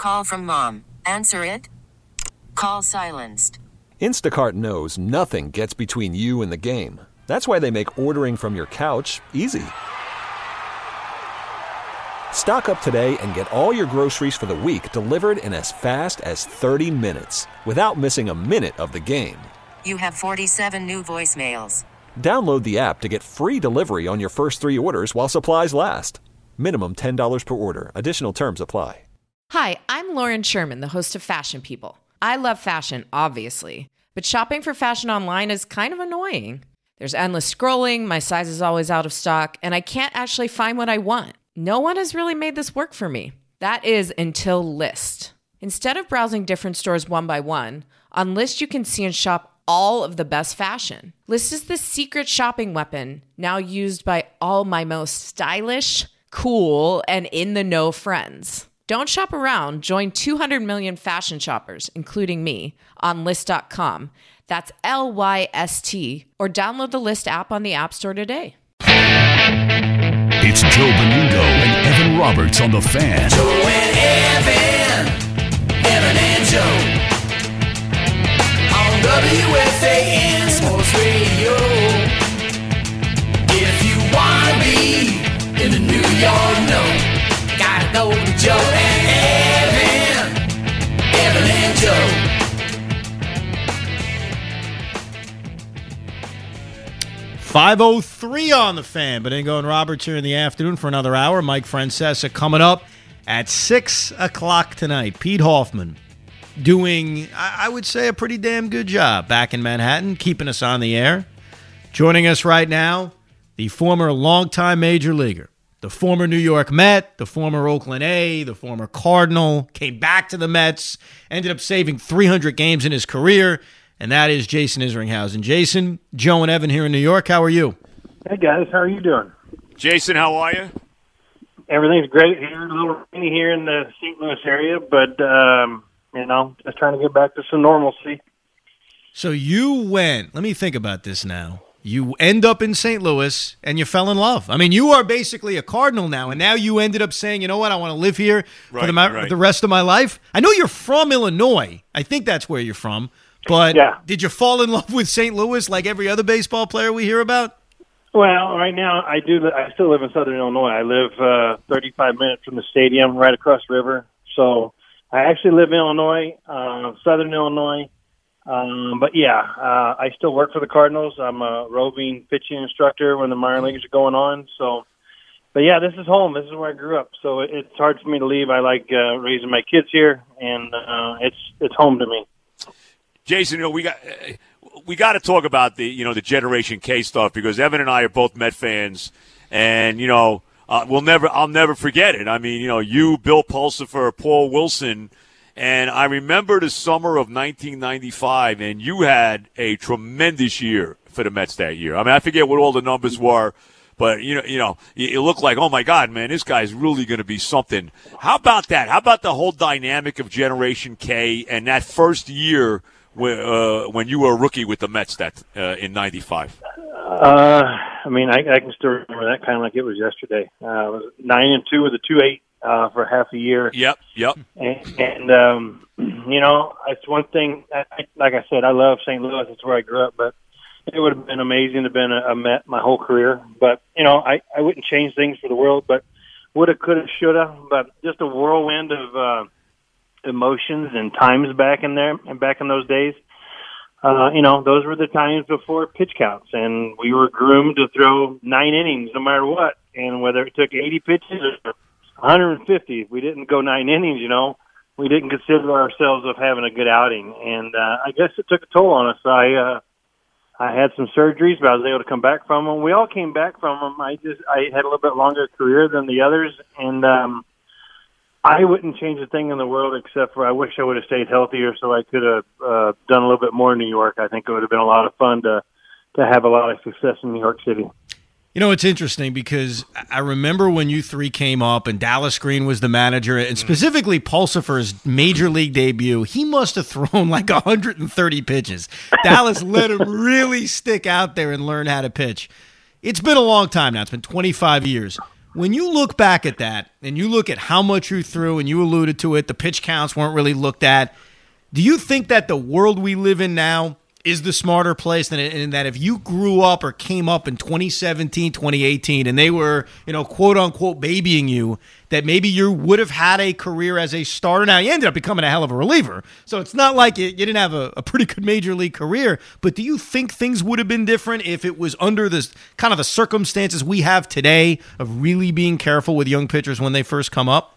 call from mom. Answer it. Call silenced. Instacart knows nothing gets between you and the game. That's why they make ordering from your couch easy. Stock up today and get all your groceries for the week delivered in as fast as 30 minutes without missing a minute of the game. You have 47 new voicemails. Download the app to get free delivery on your first 3 orders while supplies last. Minimum $10 per order. Additional terms apply. Hi, I'm Lauren Sherman, the host of Fashion People. I love fashion, obviously, but shopping for fashion online is kind of annoying. There's endless scrolling, my size is always out of stock, and I can't actually find what I want. No one has really made this work for me. That is until Lyst. Instead of browsing different stores one by one, on Lyst you can see and shop all of the best fashion. Lyst is the secret shopping weapon now used by all my most stylish, cool, and in-the-know friends. Don't shop around. Join 200 million fashion shoppers, including me, on Lyst.com. That's Lyst, or download the Lyst app on the App Store today. It's Joe Benudo and Evan Roberts on The Fan. Joe and Evan, Evan and Joe, on WFAN Sports Radio. If you want to be in the New York know, gotta go to Joe and Evan, Evan and Joe. .503 on The Fan. Beningo and Roberts here in the afternoon for another hour. Mike Francesa coming up at 6 o'clock tonight. Pete Hoffman doing, I would say, a pretty damn good job back in Manhattan, keeping us on the air. Joining us right now, the former longtime major leaguer, the former New York Met, the former Oakland A, the former Cardinal, came back to the Mets, ended up saving 300 games in his career, and that is Jason Isringhausen. Jason, Joe and Evan here in New York. How are you? Hey, guys. How are you doing? Jason, how are you? Everything's great here. A little rainy here in the St. Louis area, but, just trying to get back to some normalcy. So you went, let me think about this now. You end up in St. Louis, and you fell in love. I mean, you are basically a Cardinal now, and now you ended up saying, you know what, I want to live here for the rest of my life. I know you're from Illinois. I think that's where you're from. But Did you fall in love with St. Louis like every other baseball player we hear about? Well, right now I do. I still live in Southern Illinois. I live 35 minutes from the stadium, right across the river. So I actually live in Illinois, Southern Illinois. I still work for the Cardinals. I'm a roving pitching instructor when the minor leagues are going on. So, this is home. This is where I grew up. So it's hard for me to leave. I like raising my kids here, and it's home to me. Jason, we got to talk about the Generation K stuff, because Evan and I are both Met fans, and I'll never forget it. I mean, you, Bill Pulsipher, Paul Wilson, and I remember the summer of 1995, and you had a tremendous year for the Mets that year. I mean, I forget what all the numbers were, but it looked like, oh my God, man, this guy's really going to be something. How about that? How about the whole dynamic of Generation K and that first year when you were a rookie with the Mets in 95? I can still remember that kind of like it was yesterday. It was 9-2 with a 2.8 for half a year. Yep. And it's one thing. Like I said, I love St. Louis. It's where I grew up. But it would have been amazing to have been a Met my whole career. But I wouldn't change things for the world. But woulda, coulda, shoulda. But just a whirlwind of emotions and times back in there and back in those days. Those were the times before pitch counts, and we were groomed to throw 9 innings no matter what. And whether it took 80 pitches or 150, if we didn't go 9 innings, we didn't consider ourselves of having a good outing. And I guess it took a toll on us. I had some surgeries, but I was able to come back from them. We all came back from them. I had a little bit longer career than the others, and I wouldn't change a thing in the world except for I wish I would have stayed healthier so I could have done a little bit more in New York. I think it would have been a lot of fun to have a lot of success in New York City. It's interesting because I remember when you three came up and Dallas Green was the manager, and specifically Pulsipher's major league debut, he must have thrown like 130 pitches. Dallas let him really stick out there and learn how to pitch. It's been a long time now. It's been 25 years. When you look back at that and you look at how much you threw, and you alluded to it, the pitch counts weren't really looked at, do you think that the world we live in now is the smarter place and that if you grew up or came up in 2017, 2018, and they were, quote unquote babying you, that maybe you would have had a career as a starter? Now, you ended up becoming a hell of a reliever, so it's not like you didn't have a pretty good major league career, but do you think things would have been different if it was under this kind of the circumstances we have today of really being careful with young pitchers when they first come up?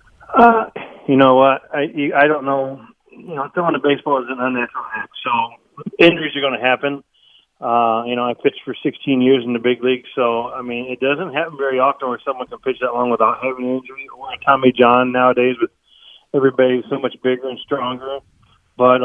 You know what? I don't know. Throwing a baseball is an unnatural act, so injuries are going to happen. I pitched for 16 years in the big league, so, it doesn't happen very often where someone can pitch that long without having an injury, or a Tommy John nowadays with everybody so much bigger and stronger. But,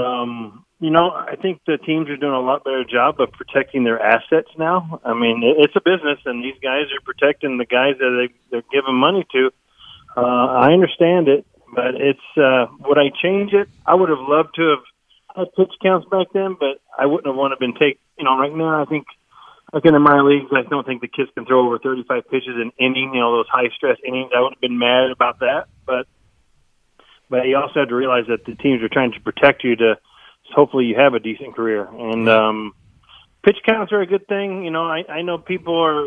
I think the teams are doing a lot better job of protecting their assets now. It's a business, and these guys are protecting the guys that they're giving money to. I understand it, but would I change it? I would have loved to have had pitch counts back then, but I wouldn't have wanted to been take. Right now, I think, like in the minor leagues, I don't think the kids can throw over 35 pitches an inning. Those high stress innings. I would have been mad about that, but you also have to realize that the teams are trying to protect you to hopefully you have a decent career. And pitch counts are a good thing. I know people are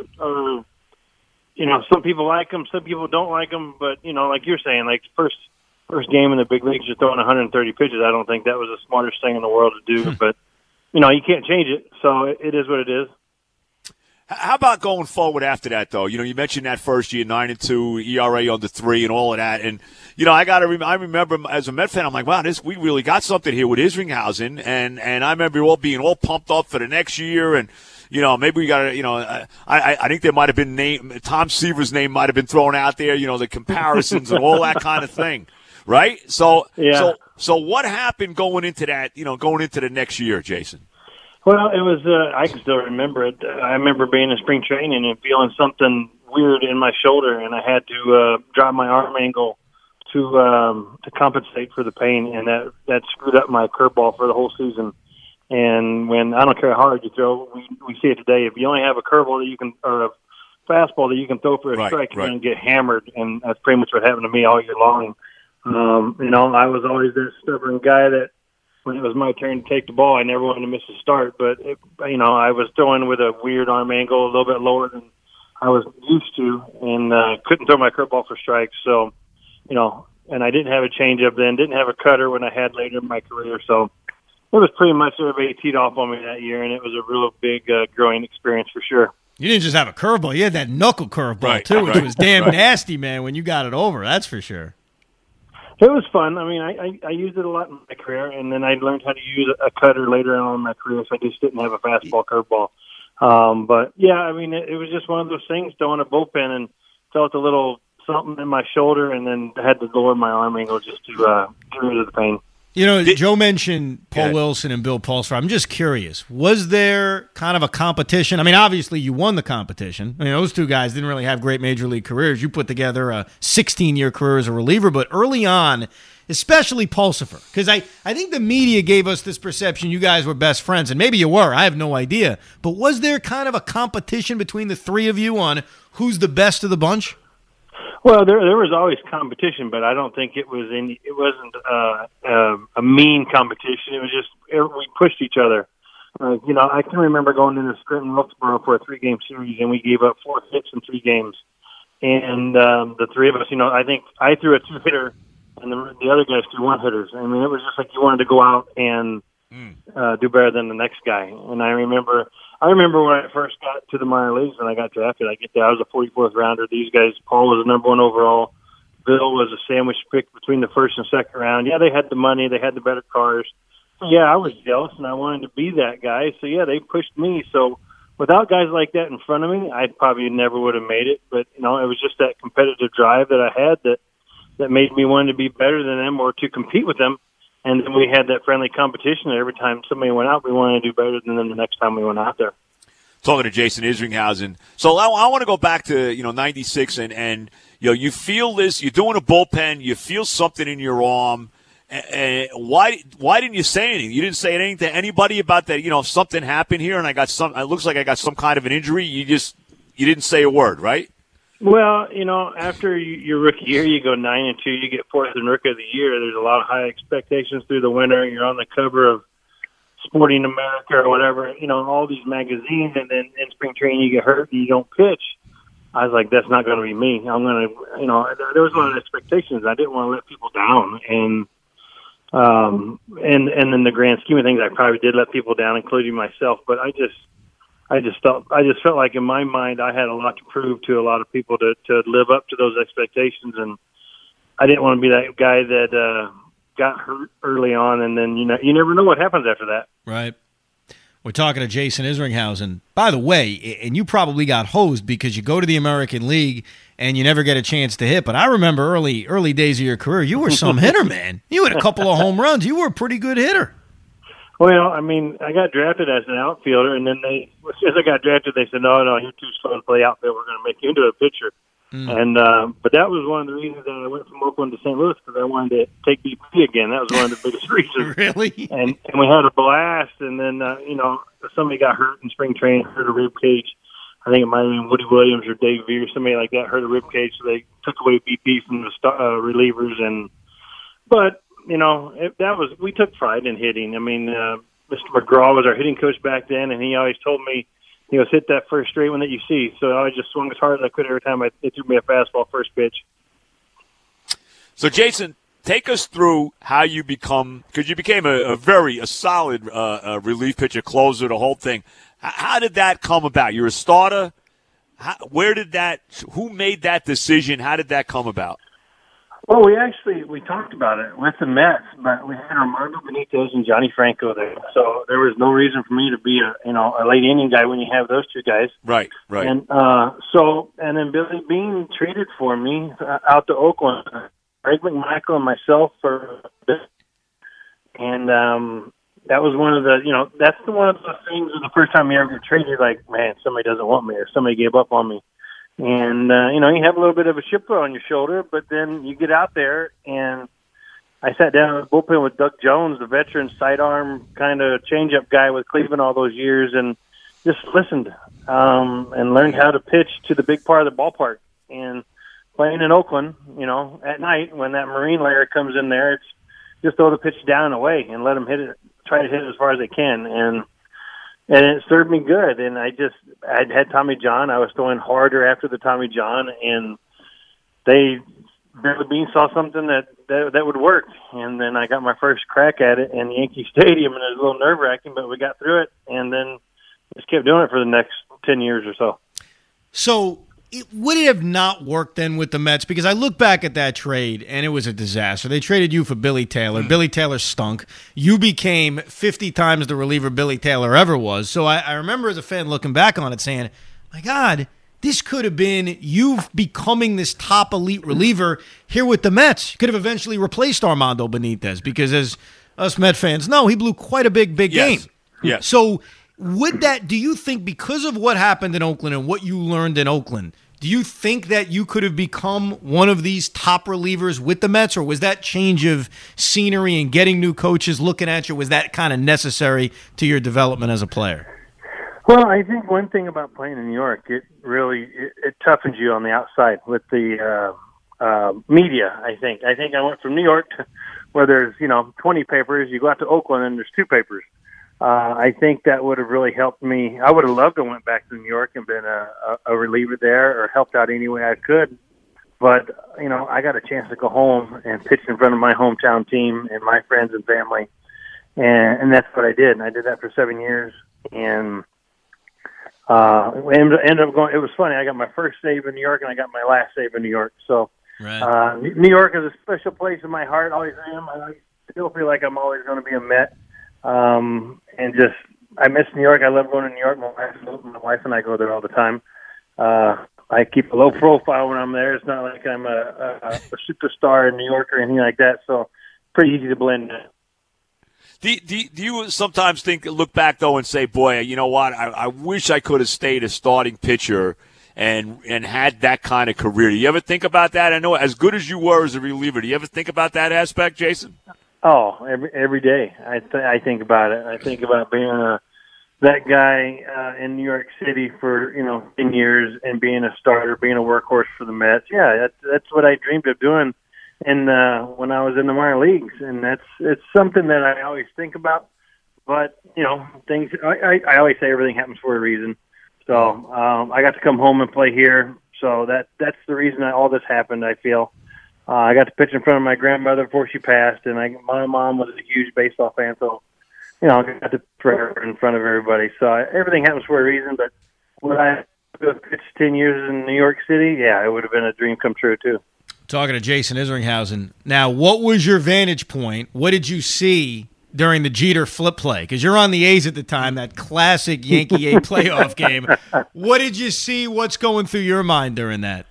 some people like them, some people don't like them, but like you're saying, like first game in the big leagues, you're throwing 130 pitches. I don't think that was the smartest thing in the world to do, but you can't change it, so it is what it is. How about going forward after that, though? You mentioned that first year, 9-2, ERA under 3, and all of that. And I remember as a Met fan, I'm like, wow, we really got something here with Isringhausen, and I remember all being all pumped up for the next year, and maybe we got to, I think there might have been Tom Seaver's name might have been thrown out there, the comparisons and all that kind of thing, right? So, yeah. So what happened going into that, going into the next year, Jason? Well, it was, I can still remember it. I remember being in spring training and feeling something weird in my shoulder, and I had to drop my arm angle to compensate for the pain, and that screwed up my curveball for the whole season. And when I don't care how hard you throw, we see it today. If you only have a curveball that you can, or a fastball that you can throw for a strike, you're going to get hammered, and that's pretty much what happened to me all year long. I was always this stubborn guy that when it was my turn to take the ball, I never wanted to miss a start. But I was throwing with a weird arm angle, a little bit lower than I was used to, and couldn't throw my curveball for strikes. So, and I didn't have a changeup then, didn't have a cutter when I had later in my career. So it was pretty much everybody teed off on me that year, and it was a real big growing experience for sure. You didn't just have a curveball; you had that knuckle curveball too, which was damn nasty, man. When you got it over, that's for sure. It was fun. I used it a lot in my career, and then I learned how to use a cutter later on in my career, so I just didn't have a fastball curveball. But, yeah, it was just one of those things, throwing a bullpen and felt a little something in my shoulder, and then had to lower my arm angle just to get rid of the pain. Joe mentioned Paul Wilson and Bill Pulsar. I'm just curious. Was there kind of a competition? Obviously you won the competition. Those two guys didn't really have great major league careers. You put together a 16-year career as a reliever, but early on, especially Pulsar, because I think the media gave us this perception you guys were best friends, and maybe you were. I have no idea. But was there kind of a competition between the three of you on who's the best of the bunch? Well, there was always competition, but I don't think it wasn't a mean competition. It was just we pushed each other. I can remember going into Scranton Wilkesboro for a 3-game series, and we gave up 4 hits in 3 games. And the three of us, I think I threw a 2-hitter, and the other guys threw 1-hitters. It was just like you wanted to go out and do better than the next guy. And I remember when I first got to the minor leagues and I got drafted, I was a 44th rounder. These guys, Paul was the number 1 overall. Bill was a sandwich pick between the first and second round. Yeah, they had the money. They had the better cars. So, yeah, I was jealous, and I wanted to be that guy. So, yeah, they pushed me. So, without guys like that in front of me, I probably never would have made it. But, it was just that competitive drive that I had that made me want to be better than them or to compete with them. And then we had that friendly competition. Every time somebody went out, we wanted to do better than them the next time we went out there. Talking to Jason Isringhausen. So I want to go back to 96 and you feel this. You're doing a bullpen. You feel something in your arm. Why didn't you say anything? You didn't say anything to anybody about that. If something happened here and it looks like I got some kind of an injury. You didn't say a word, right? Well, after your rookie year, you go 9-2, you get fourth in rookie of the year. There's a lot of high expectations through the winter. You're on the cover of Sporting America or whatever, all these magazines, and then in spring training you get hurt and you don't pitch. I was like, that's not going to be me. I'm going to, there was a lot of expectations. I didn't want to let people down, and in the grand scheme of things, I probably did let people down, including myself. But I just felt like in my mind I had a lot to prove to a lot of people to live up to those expectations, and I didn't want to be that guy that got hurt early on, and then you never know what happens after that. Right. We're talking to Jason Isringhausen. By the way, and you probably got hosed because you go to the American League and you never get a chance to hit. But I remember early days of your career, you were some hitter, man. You had a couple of home runs. You were a pretty good hitter. Well, I got drafted as an outfielder, and then as soon as I got drafted, they said, no, you're too slow to play outfield. We're going to make you into a pitcher. And but that was one of the reasons that I went from Oakland to St. Louis, because I wanted to take BP again. That was one of the biggest reasons. Really? And we had a blast. And then somebody got hurt in spring training, hurt a rib cage. I think it might have been Woody Williams or Dave Veer, somebody like that hurt a rib cage, so they took away BP from the relievers. But we took pride in hitting. Mr. McGraw was our hitting coach back then, and he always told me, hit that first straight one that you see. So I just swung as hard as I could every time they threw me a fastball first pitch. So, Jason, take us through how you became a solid relief pitcher, closer, the whole thing. How did that come about? You're a starter. Who made that decision? How did that come about? Well, we talked about it with the Mets, but we had Armando Benitez and Johnny Franco there, so there was no reason for me to be a late inning guy when you have those two guys. Right. And then Billy Beane traded for me out to Oakland, Greg McMichael and myself and that was one of the that's one of the things of the first time you ever get traded. Like, man, somebody doesn't want me, or somebody gave up on me. And, you have a little bit of a ship on your shoulder, but then you get out there, and I sat down in the bullpen with Doug Jones, the veteran sidearm kind of change-up guy with Cleveland all those years, and just listened and learned how to pitch to the big part of the ballpark. And playing in Oakland, at night when that marine layer comes in there, it's just throw the pitch down and away and let them hit it, try to hit it as far as they can. And it served me good. And I'd had Tommy John. I was throwing harder after the Tommy John, and Billy Beane saw something that would work. And then I got my first crack at it in Yankee Stadium, and it was a little nerve-wracking, but we got through it, and then just kept doing it for the next 10 years or so. So would it have not worked then with the Mets? Because I look back at that trade, and it was a disaster. They traded you for Billy Taylor. Billy Taylor stunk. You became 50 times the reliever Billy Taylor ever was. So I remember as a fan looking back on it saying, my God, this could have been you becoming this top elite reliever here with the Mets. You could have eventually replaced Armando Benitez, because as us Met fans know, he blew quite a big game. Yes. So do you think, because of what happened in Oakland and what you learned in Oakland, do you think that you could have become one of these top relievers with the Mets, or was that change of scenery and getting new coaches looking at you, was that kind of necessary to your development as a player? Well, I think one thing about playing in New York, it really toughens you on the outside with the media, I think. I think I went from New York to where there's, 20 papers. You go out to Oakland and there's 2 papers. I think that would have really helped me. I would have loved to have went back to New York and been a reliever there, or helped out any way I could. But, I got a chance to go home and pitch in front of my hometown team and my friends and family. And that's what I did. And I did that for 7 years. And ended up going. It was funny. I got my first save in New York, and I got my last save in New York. So right. New York is a special place in my heart. Always am. I still feel like I'm always going to be a Met. And just, I miss New York. I love going to New York. My wife and I go there all the time. I keep a low profile when I'm there. It's not like I'm a superstar in New York or anything like that. So pretty easy to blend in. Do you sometimes look back, though, and say, boy, you know what, I wish I could have stayed a starting pitcher and had that kind of career? Do you ever think about that? I know as good as you were as a reliever, do you ever think about that aspect, Jason? Oh, every day I think about it. I think about being that guy in New York City for 10 years and being a starter, being a workhorse for the Mets. Yeah, that's what I dreamed of doing, and when I was in the minor leagues, and it's something that I always think about. But things. I always say everything happens for a reason. So I got to come home and play here. So that's the reason that all this happened. I feel I got to pitch in front of my grandmother before she passed, and my mom was a huge baseball fan, so I got to pray in front of everybody. So everything happens for a reason. But would I have pitched 10 years in New York City? Yeah, it would have been a dream come true too. Talking to Jason Isringhausen. Now, what was your vantage point? What did you see during the Jeter flip play? Because you're on the A's at the time, that classic Yankee A playoff game. What did you see? What's going through your mind during that?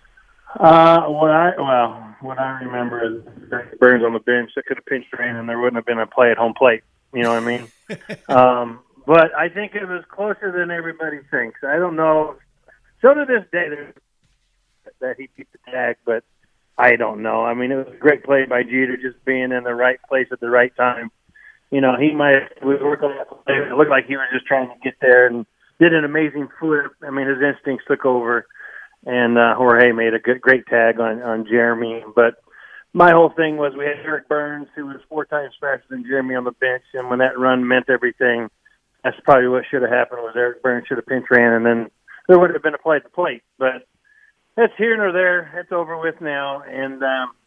What I remember is Burns on the bench that could have pinched rain, and there wouldn't have been a play at home plate. You know what I mean? But I think it was closer than everybody thinks. I don't know. So to this day, that he beat the tag, but I don't know. I mean, it was a great play by Jeter, just being in the right place at the right time. He was working on that play. It looked like he was just trying to get there and did an amazing flip. I mean, his instincts took over, and Jorge made a great tag on Jeremy. But my whole thing was we had Eric Burns, who was 4 times faster than Jeremy on the bench, and when that run meant everything, that's probably what should have happened. Was Eric Burns should have pinch ran, and then there would have been a play at the plate. But that's here nor there. It's over with now, and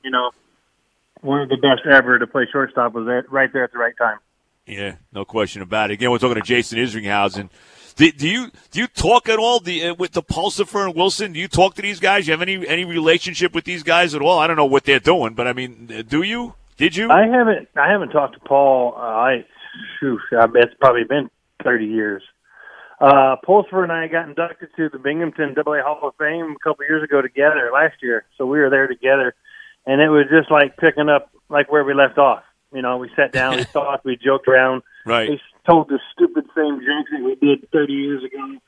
one of the best ever to play shortstop was right there at the right time. Yeah, no question about it. Again, we're talking to Jason Isringhausen. Do you talk at all with the Pulsipher and Wilson? Do you talk to these guys? Do you have any relationship with these guys at all? I don't know what they're doing, but I mean, do you? Did you? I haven't talked to Paul. It's probably been 30 years. Pulsipher and I got inducted to the Binghamton AA Hall of Fame a couple years ago together last year, so we were there together. And it was just like picking up like where we left off. We sat down, we talked, we joked around. Right. We told the stupid same jokes that we did 30 years ago.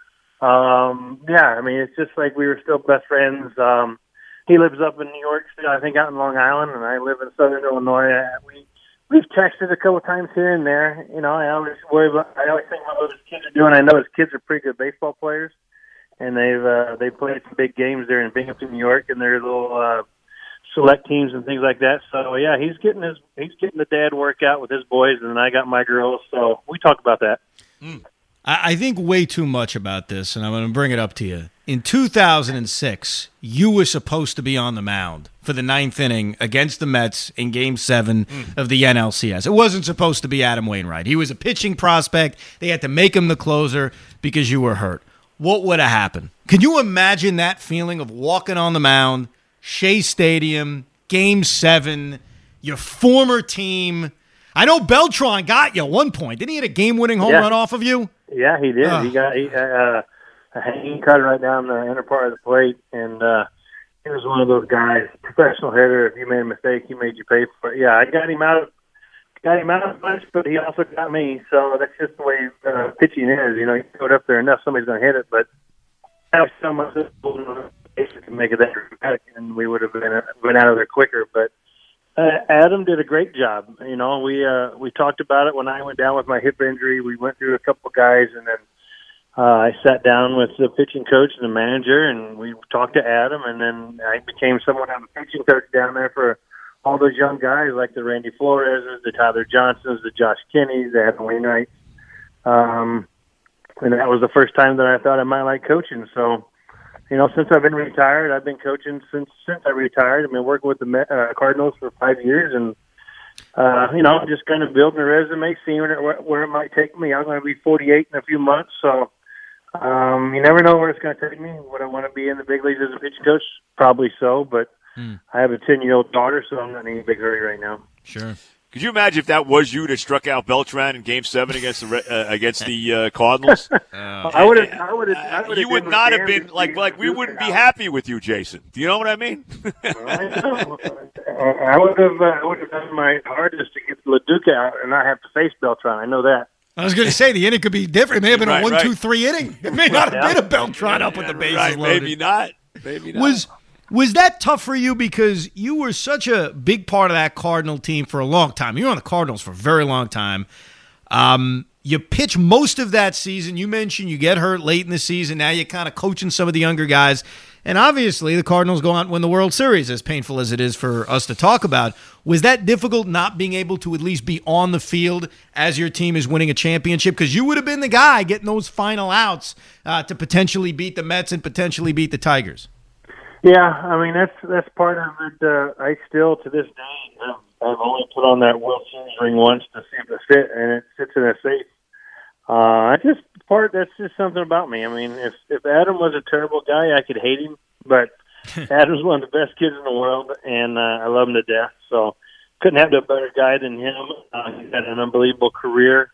I mean, it's just like we were still best friends. He lives up in New York, I think out in Long Island, and I live in Southern Illinois. We've texted a couple of times here and there. I always think about what his kids are doing. I know his kids are pretty good baseball players, and they've played some big games there in Binghamton, New York, and their little select teams and things like that. So yeah, he's getting the dad workout with his boys, and I got my girls. So we talk about that. I think way too much about this, and I'm going to bring it up to you. In 2006, you were supposed to be on the mound for the 9th inning against the Mets in Game 7 of the NLCS. It wasn't supposed to be Adam Wainwright. He was a pitching prospect. They had to make him the closer because you were hurt. What would have happened? Can you imagine that feeling of walking on the mound, Shea Stadium, Game 7, your former team? I know Beltran got you at one point. Didn't he hit a game-winning home run off of you? Yeah, he did. He got a hanging cut right down the inner part of the plate, and he was one of those guys, professional hitter. If you made a mistake, he made you pay for it. Yeah, I got him out of the bunch, but he also got me. So that's just the way pitching is. You throw it up there enough, somebody's going to hit it. But that was so much to make it that dramatic, and we would have been out of there quicker. But Adam did a great job. We talked about it when I went down with my hip injury. We went through a couple of guys, and then I sat down with the pitching coach and the manager, and we talked to Adam, and then I became someone of a pitching coach down there for all those young guys like the Randy Flores, the Tyler Johnsons, the Josh Kinneys, the Adam Wainwrights. And that was the first time that I thought I might like coaching. So, since I've been retired, I've been coaching since I retired. I've been working with the Cardinals for 5 years, and just kind of building a resume, seeing where it might take me. I'm going to be 48 in a few months, so you never know where it's going to take me. Would I want to be in the big leagues as a pitching coach? Probably so, but I have a 10-year-old daughter, so I'm not in a big hurry right now. Sure. Could you imagine if that was you that struck out Beltran in Game 7 against the Cardinals? I would have. You would not have been like we wouldn't be happy with you, Jason. Do you know what I mean? I would have done my hardest to get LaDuca out and not have to face Beltran. I know that. I was going to say the inning could be different. It may have been a 1-2-3 inning. It may not have been a Beltran up with the bases loaded. Maybe not. Was that tough for you because you were such a big part of that Cardinal team for a long time? You were on the Cardinals for a very long time. You pitch most of that season. You mentioned you get hurt late in the season. Now you're kind of coaching some of the younger guys. And obviously the Cardinals go out and win the World Series, as painful as it is for us to talk about. Was that difficult not being able to at least be on the field as your team is winning a championship? Because you would have been the guy getting those final outs to potentially beat the Mets and potentially beat the Tigers. Yeah, I mean, that's part of it. I still, to this day, I've only put on that World Series ring once to see if it fit, and it sits in a safe. That's just something about me. I mean, if Adam was a terrible guy, I could hate him, but Adam's one of the best kids in the world, and I love him to death. So couldn't have a better guy than him. He's had an unbelievable career.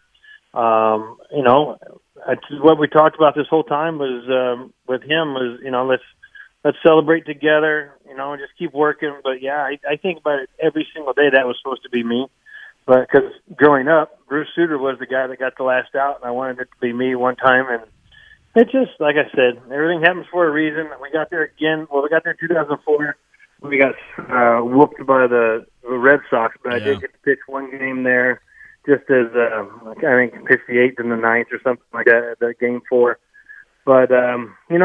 What we talked about this whole time was with him was, let's celebrate together, and just keep working. But yeah, I think about it every single day. That was supposed to be me. But because growing up, Bruce Sutter was the guy that got the last out, and I wanted it to be me one time. And it just, like I said, everything happens for a reason. We got there again. Well, we got there in 2004. We got whooped by the Red Sox, but I did get to pitch one game there, just as I think pitched the 8th and the 9th or something like that, the game 4. But I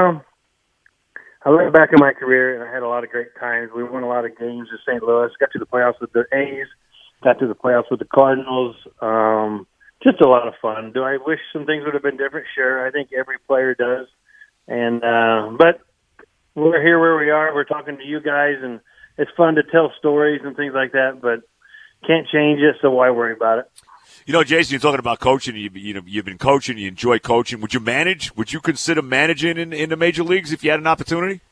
look back at my career, and I had a lot of great times. We won a lot of games in St. Louis. Got to the playoffs with the A's. Got to the playoffs with the Cardinals. Just a lot of fun. Do I wish some things would have been different? Sure. I think every player does. And but we're here where we are. We're talking to you guys, and it's fun to tell stories and things like that, but can't change it, so why worry about it? Jason, you're talking about coaching. You've been coaching. You enjoy coaching. Would you manage? Would you consider managing in the major leagues if you had an opportunity?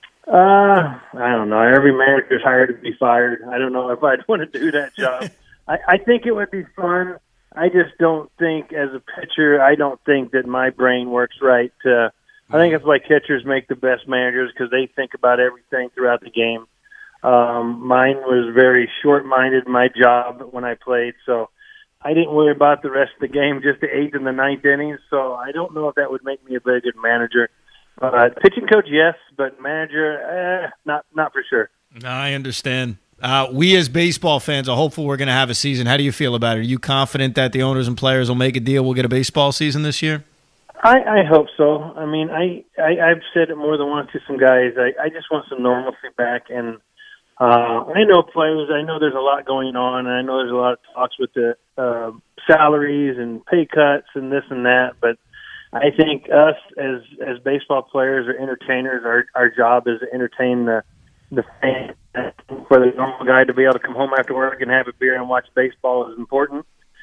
I don't know. Every manager's hired to be fired. I don't know if I'd want to do that job. I think it would be fun. I just don't think, as a pitcher, I don't think that my brain works right. I think it's why catchers make the best managers, because they think about everything throughout the game. Mine was very short-minded, my job when I played, so I didn't worry about the rest of the game, just the 8th and the 9th innings, so I don't know if that would make me a very good manager. Pitching coach, yes, but manager, not for sure. I understand. We as baseball fans are hopeful we're going to have a season. How do you feel about it? Are you confident that the owners and players will make a deal? We'll get a baseball season this year? I hope so. I mean, I've said it more than once to some guys. I just want some normalcy back, and I know players. I know there's a lot going on, and I know there's a lot of talks with the salaries and pay cuts and this and that, but I think us as baseball players or entertainers, our job is to entertain the fans. For the normal guy to be able to come home after work and have a beer and watch baseball is important.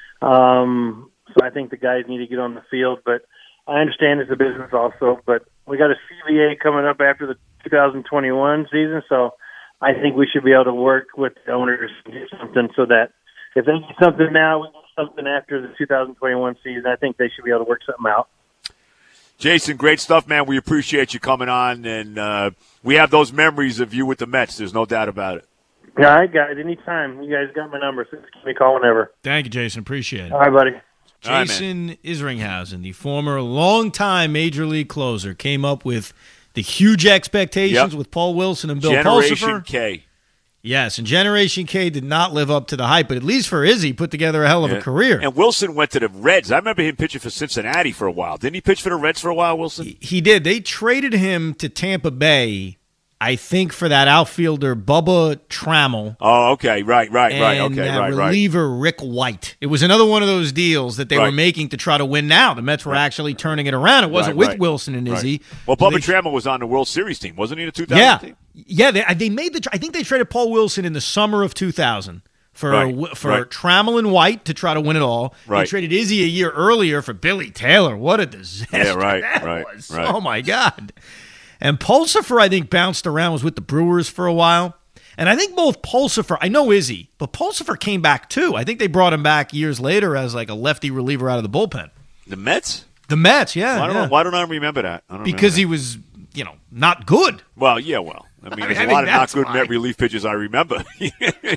So I think the guys need to get on the field, but I understand it's a business also. But we got a CBA coming up after the 2021 season, so I think we should be able to work with the owners and get something so that if they get something now, we get something after the 2021 season. I think they should be able to work something out. Jason, great stuff, man. We appreciate you coming on, and we have those memories of you with the Mets. There's no doubt about it. Yeah, I got it. Anytime. You guys got my number, so just give me a call whenever. Thank you, Jason. Appreciate it. All right, buddy. Jason Isringhausen, the former longtime Major League closer, came up with the huge expectations with Paul Wilson and Bill Pulsipher. Generation K. Yes, and Generation K did not live up to the hype, but at least for Izzy, put together a hell of a career. And Wilson went to the Reds. I remember him pitching for Cincinnati for a while. Didn't he pitch for the Reds for a while, Wilson? He did. They traded him to Tampa Bay, I think, for that outfielder, Bubba Trammell. Oh, okay. Right. And reliever, Rick White. It was another one of those deals that they were making to try to win now. The Mets were actually turning it around. It wasn't with Wilson and Izzy. Well, Bubba Trammell was on the World Series team, wasn't he, in the 2000 team? Yeah, they made I think they traded Paul Wilson in the summer of 2000 for Trammell and White to try to win it all. Right. They traded Izzy a year earlier for Billy Taylor. What a disaster that was. Oh, my God. And Pulsipher, I think, bounced around, was with the Brewers for a while. And I think both Pulsipher, I know Izzy, but Pulsipher came back too. I think they brought him back years later as like a lefty reliever out of the bullpen. The Mets? The Mets, yeah. Why don't I remember that? Because he was, not good. Well, yeah, I mean, there's a lot of not good Met relief pitches I remember. I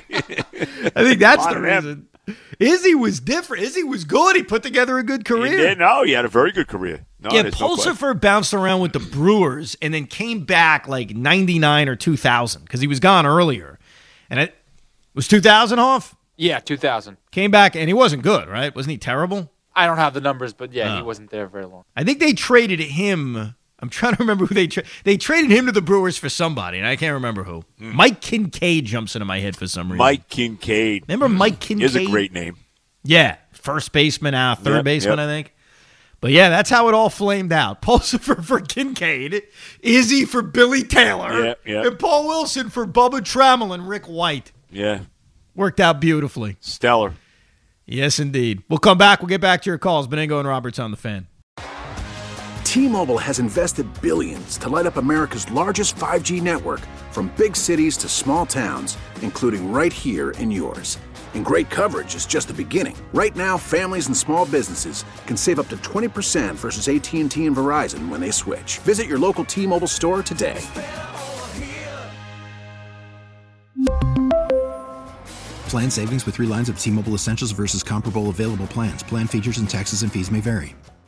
think that's the reason. Izzy was different. Izzy was good. He put together a good career. He had a very good career. Pulsipher bounced around with the Brewers and then came back like 99 or 2000 because he was gone earlier. And it was 2000, Hoff? Yeah, 2000. Came back, and he wasn't good, right? Wasn't he terrible? I don't have the numbers, but yeah, he wasn't there very long. I think they traded him. I'm trying to remember who they traded him to the Brewers for somebody, and I can't remember who. Mike Kincaid jumps into my head for some reason. Mike Kincaid. Remember Mike Kincaid? Is a great name. Yeah, first baseman, third baseman, I think. But yeah, that's how it all flamed out. Pulsifer for Kincaid, Izzy for Billy Taylor, and Paul Wilson for Bubba Trammell and Rick White. Yeah. Worked out beautifully. Stellar. Yes, indeed. We'll come back. We'll get back to your calls. Benigno and Roberts on The Fan. T-Mobile has invested billions to light up America's largest 5G network, from big cities to small towns, including right here in yours. And great coverage is just the beginning. Right now, families and small businesses can save up to 20% versus AT&T and Verizon when they switch. Visit your local T-Mobile store today. Plan savings with 3 lines of T-Mobile Essentials versus comparable available plans. Plan features and taxes and fees may vary.